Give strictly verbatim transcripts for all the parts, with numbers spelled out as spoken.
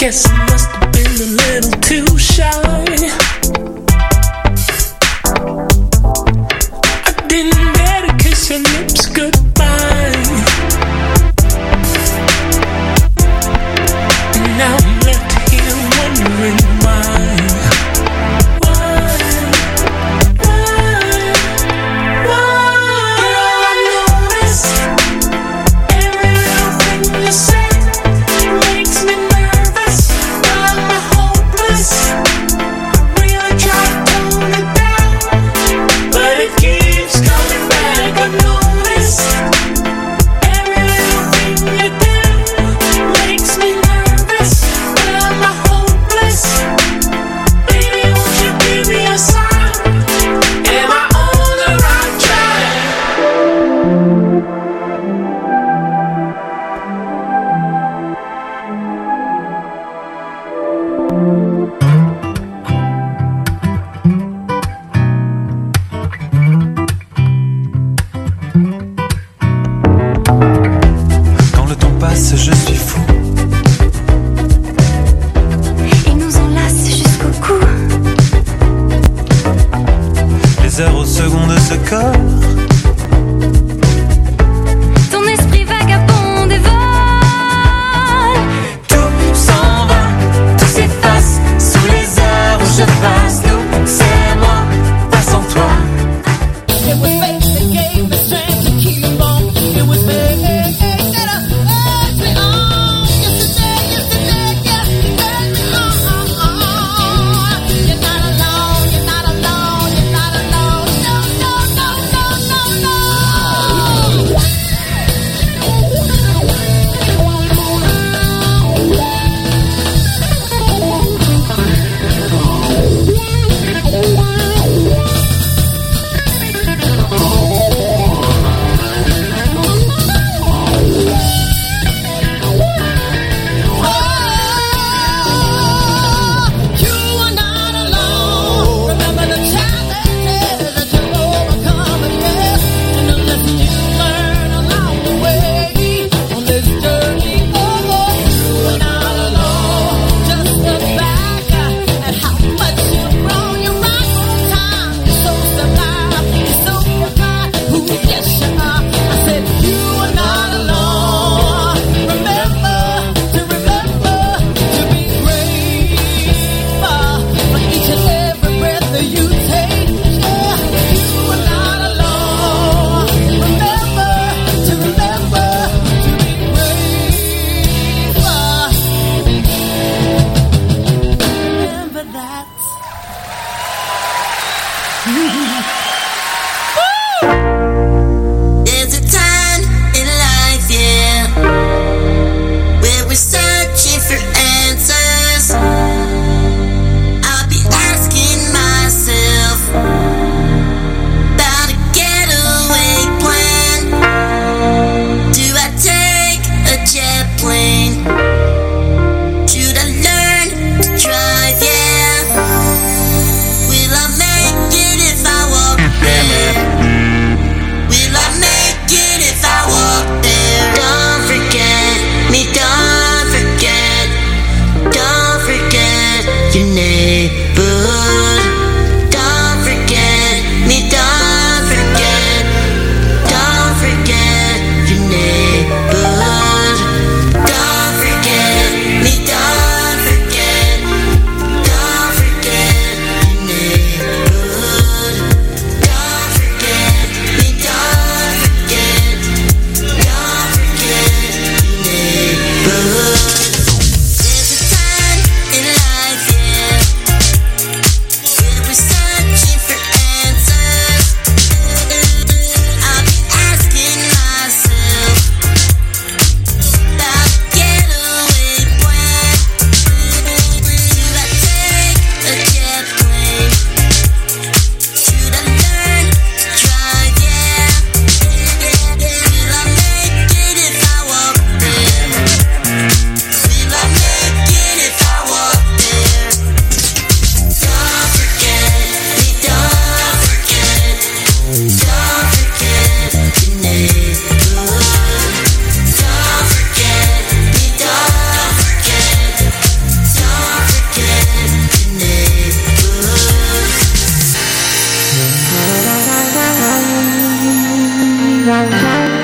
Guess I must have been a little too shy. I didn't dare to kiss your lips goodbye. And now I'm left here wondering why. Say makes me nervous.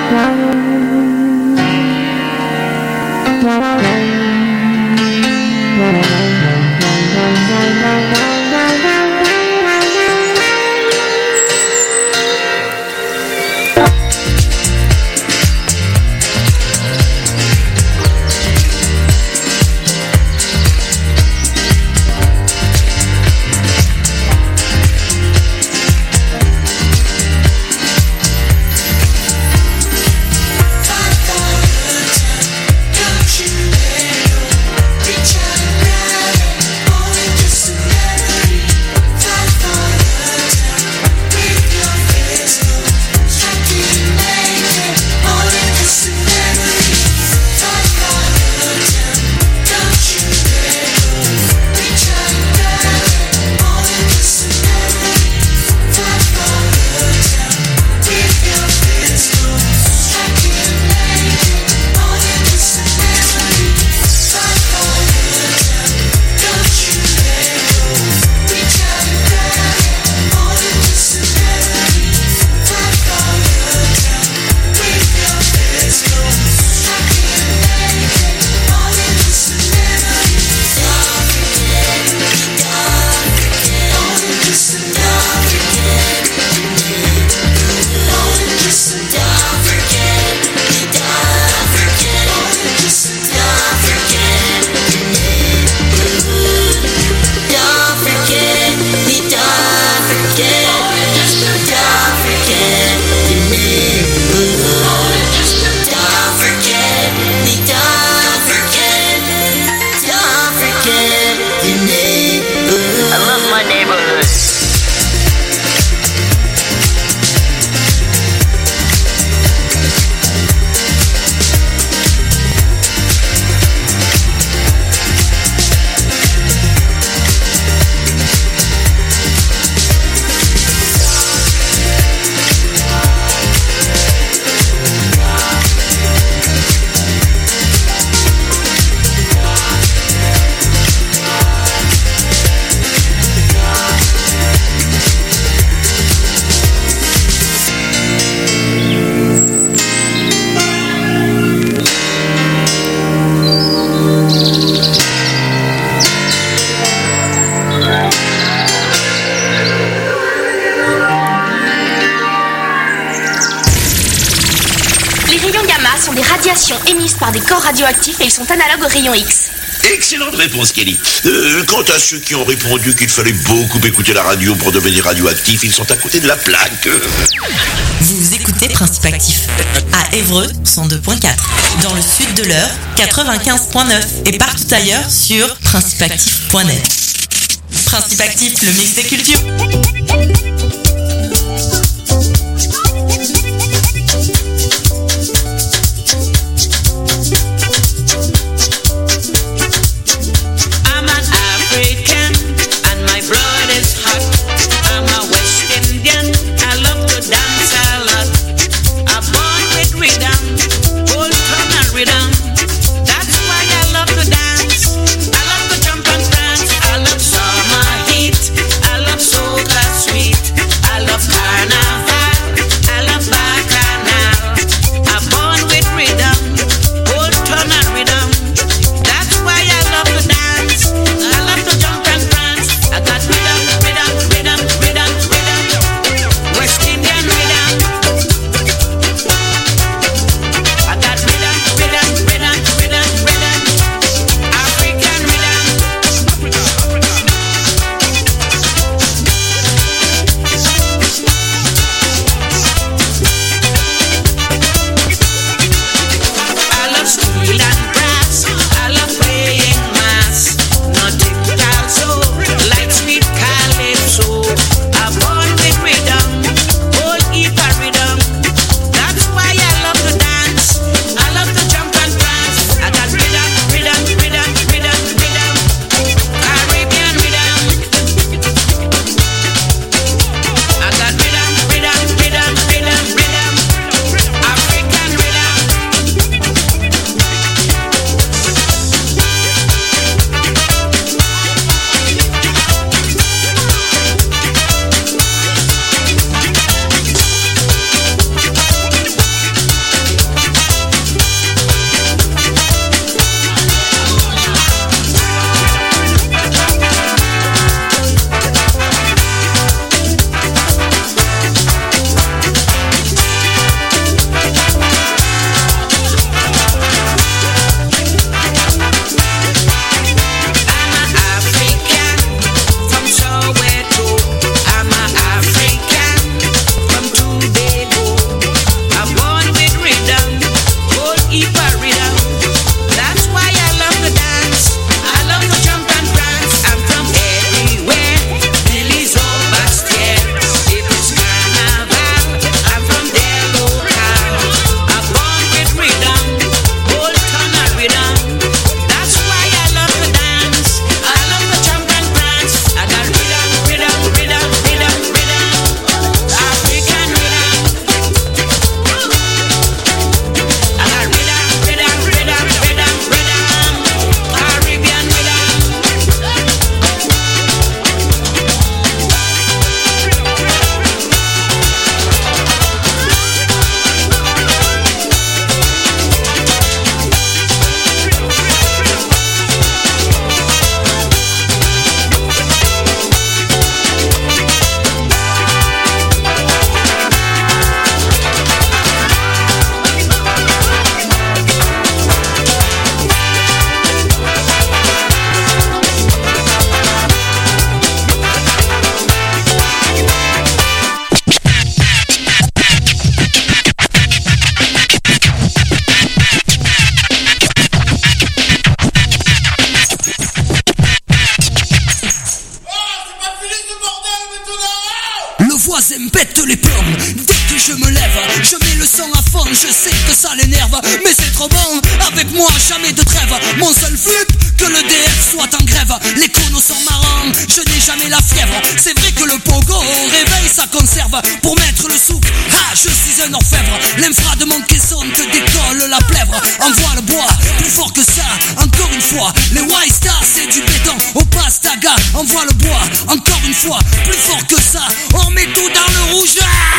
Émises par des corps radioactifs et ils sont analogues aux rayons X. Excellente réponse, Kelly. Euh, quant à ceux qui ont répondu qu'il fallait beaucoup écouter la radio pour devenir radioactif, ils sont à côté de la plaque. Vous écoutez Principe Actif à Évreux cent deux point quatre, dans le sud de l'Eure quatre-vingt-quinze point neuf et partout ailleurs sur principe actif point net. Principe Actif, le mix des cultures. les plombs. Dès que je me lève, je mets le son à fond. Je sais que ça l'énerve, mais c'est trop bon. Avec moi, jamais de trêve. Mon seul flip, que le D F soit en grève. Les conos sont marrants, je n'ai jamais la fièvre. C'est vrai que le pogo au réveil ça conserve. Pour mettre le souk, ah je suis un orfèvre. L'infra de mon caisson te décolle la plèvre. Envoie le bois, plus fort que ça. Encore une fois, les White Stars c'est du béton. Au pastaga, envoie le bois. Encore une fois, plus fort que ça. On met tout dans le rouge.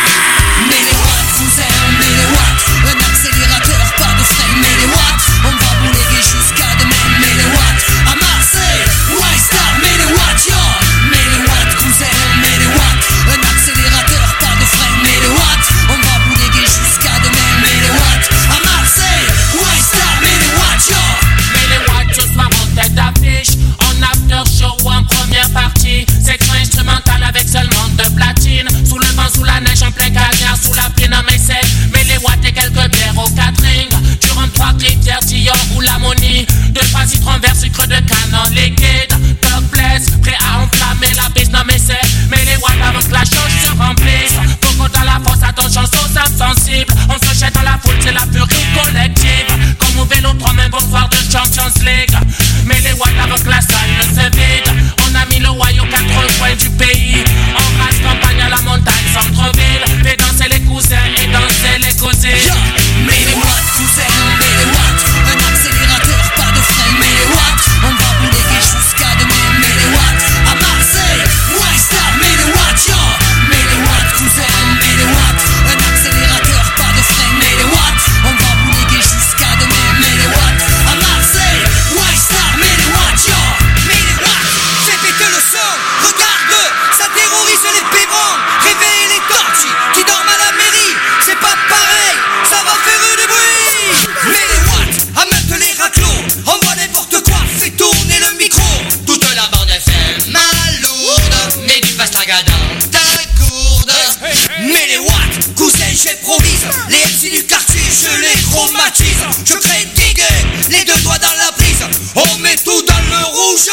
Mais les watts, cousin, mais les watts. Un accélérateur, pas de frein, mais les watts. On va bouléguer jusqu'à demain, mais les watts. À Marseille, White Star, mais les watts, yo. Mais les watts, cousin, mais les watts. Un accélérateur, pas de frein, mais les watts. On va bouléguer jusqu'à demain, mais les watts. À Marseille, White Star, mais les watts, yo. Mais les watts ce soir en tête d'affiche. En after show ou en première partie. Section instrumentale avec seulement deux platines. Sous le vent, sous la neige, en plein cagnard, sous la pluie, non mais c'est. Mais les watts et quelques bières au catering. Durant trois critères, Tillon ou l'ammonie. Deux pas citron vert, sucre de canon liquide. Dog place, prêt à enflammer la piste, non mais c'est. Mais les watts avant que la chose se remplisse. Beaucoup dans la force, attention, aux âmes sensibles. On se jette dans la foule, c'est la furie collective. Comme au vélo, trois mains, bonsoir de Champions League. Mais les watts avant que la salle ne se vide. On a mis le waï aux quatre coins du pays. En race, campagne à la montagne, centre-ville. Fait danser les cousins et danser les cousines. Yeah. Mais les watts, cousin, mais les watts. Un accélérateur, pas de frein, mais les watts. On va bouléguer jusqu'à demain, mais les watts. À Marseille, White Star, mais les watts, yo. Mais les watts, cousin, mais les watts. Un accélérateur, pas de frein, mais les watts. On va bouléguer jusqu'à demain, mais les watts. À Marseille, White Star, mais les watts, yo. Mais les watts, fais péter le son. Regarde, ça terrorise les pébons. Réveille les torchis qui dorment à la mairie. C'est pas pareil, ça va faire du bruit. Mais les watts, à mettre les raclos. On voit n'importe quoi, fait tourner le micro. Toute la bande fait mal lourde. Mais du pastaga dans ta courde. Mais les watts, cousin j'improvise. Les M C du quartier je les chromatise. Je crée diguer, les deux doigts dans la prise. On met tout dans le rouge.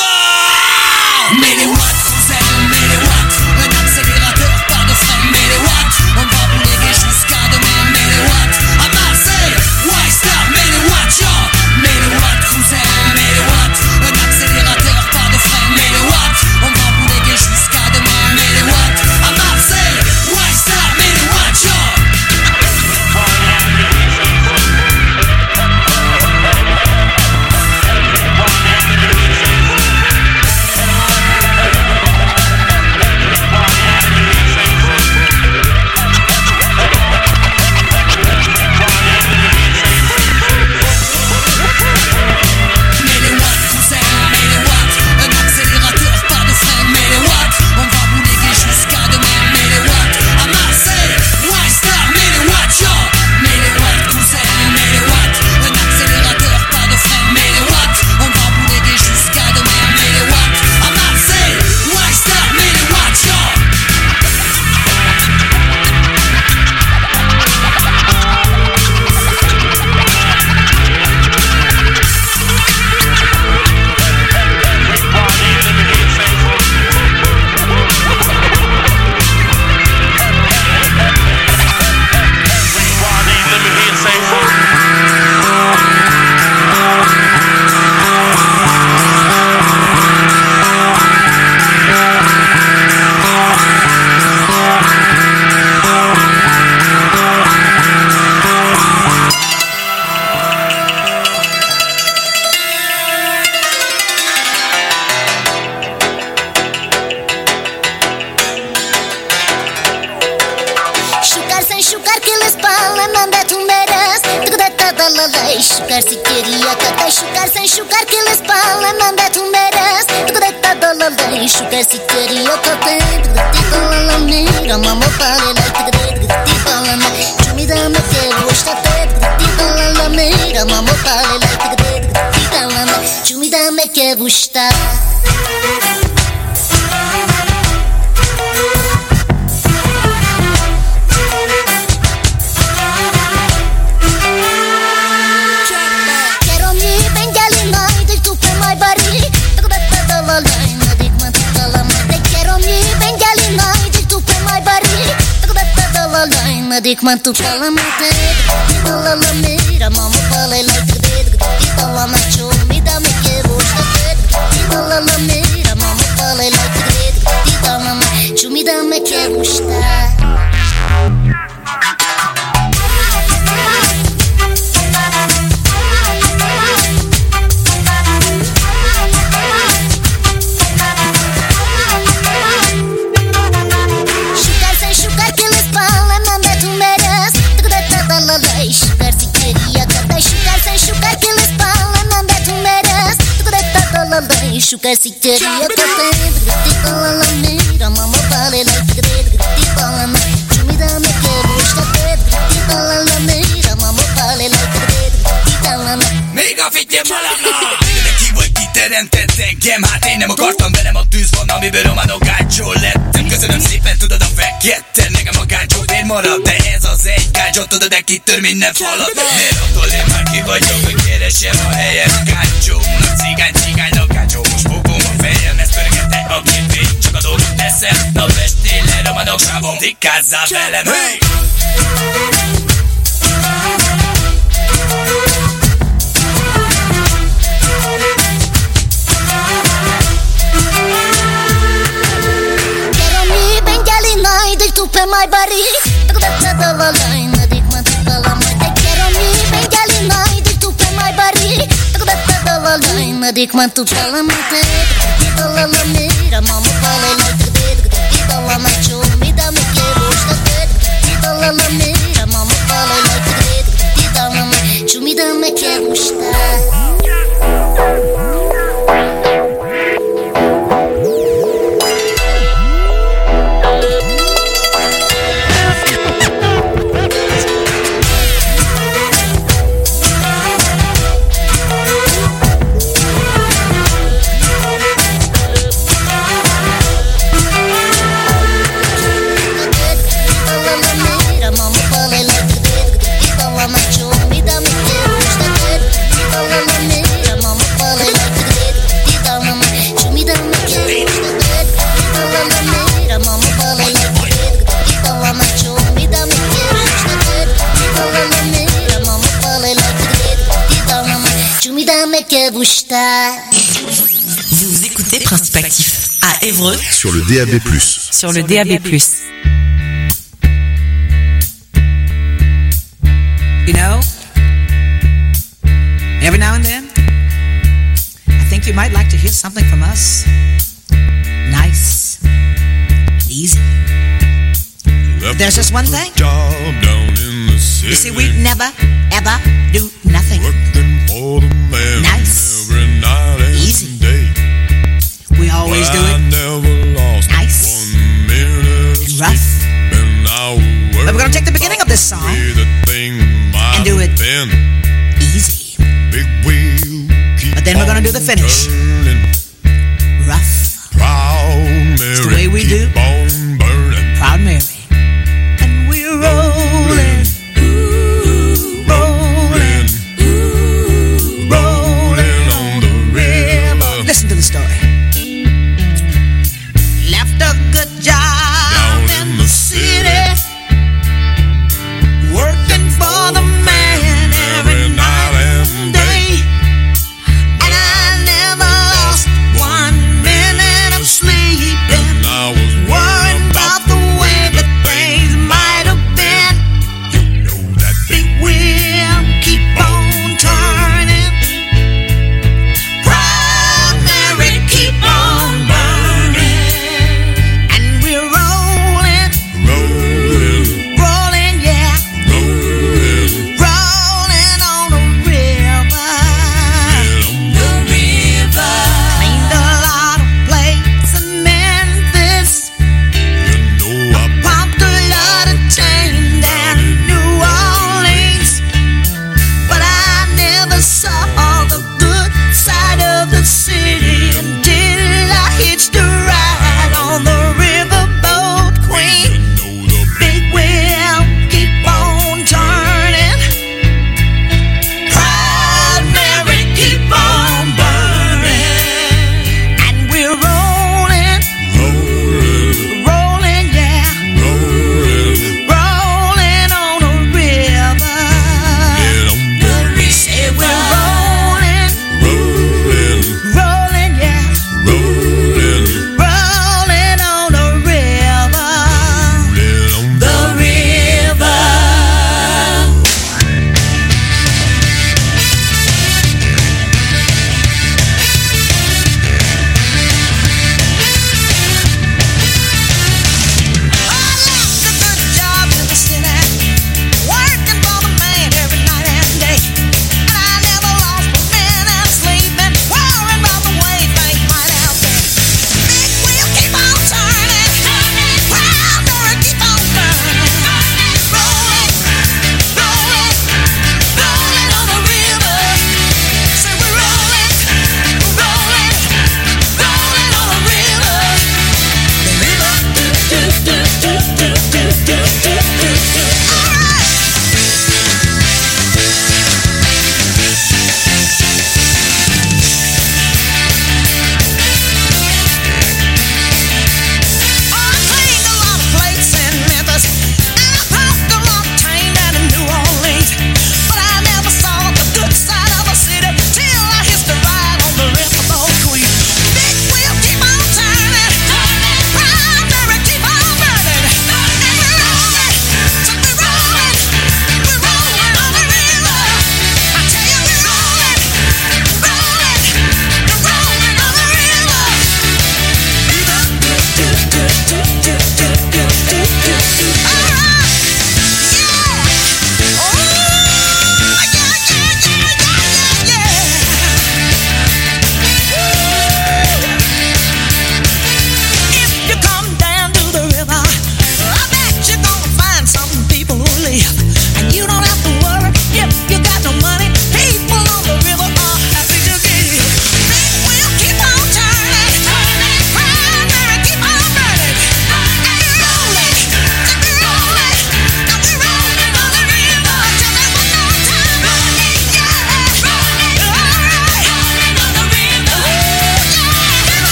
Mais les watts, cousin, mais les watts. Un accélérateur, pas de frein, mais les watts. On va bouléguer jusqu'à demain, mais les watts. À Marseille, White Star, mais les watts, yo. Mais les watts, cousin, mais les watts. Un accélérateur, pas de frein, mais les watts. On va bouléguer jusqu'à demain, mais les watts. À Marseille, White Star, mais les watts, yo. Enxugar se queria cantar, enxugar sem enxugar que eles falam, manda tu merece. Tu deita da lala, enxugar se queria cantar. Tu la la mira, mamma pare la tu deita la la. Tu me dá me quero estar perto. Tu la la mira, mamma pare la tu deita la la. Tu me dá me quero estar. dik man tu pala mate la la mira mama pala la tigre la macho mi da me que gosta la la mira mama pala la tigre la mama chumi da me que gosta. Chucar se queria cantando, grita lá na mira, mama vale lá tigre, grita lá na, chumi da me que gosta preto, grita lá na mira, mama vale lá tigre, grita lá na. Még a figyelj malamna! Mindenki vagy kiteremtett engem, hát én nem akartam velem a tűz van, amiből romanok gácsó lettem. Köszönöm szépen, tudod a fekete, nekem a gácsó fér marad, de ez az egy gácsó, tudod, de kitör minden falat. Mert attól én már ki vagyok, hogy keresem a helyem gácsónak, cigány, cigánynak gácsó, most fogom a fejem, ezt pörgette a képét, csak a dolgot teszem, na vestél le romanok sávon, tikázzál velem, hey! Tu pe mai bari, tu da da da la line, dik man tu la mai te quiero mi bengali nai, dik tu pe mai bari, tu da da da la line, dik man tu la mai te, tu la la mira, mama pala la te, tu la macho mi da me que gosta te, tu la la mira, mama pala la te, tu la mama chumi da me que gosta. Vous écoutez Principe Actif à Évreux sur le D A B plus. Sur le D A B plus. You know, every now and then, I think you might like to hear something from us. Nice, easy. But there's just one thing. You see, we never, ever do nothing. Nice, easy. We always do it nice and rough. But we're going to take the beginning of this song and do it easy. But then we're going to do the finish rough. It's the way we do.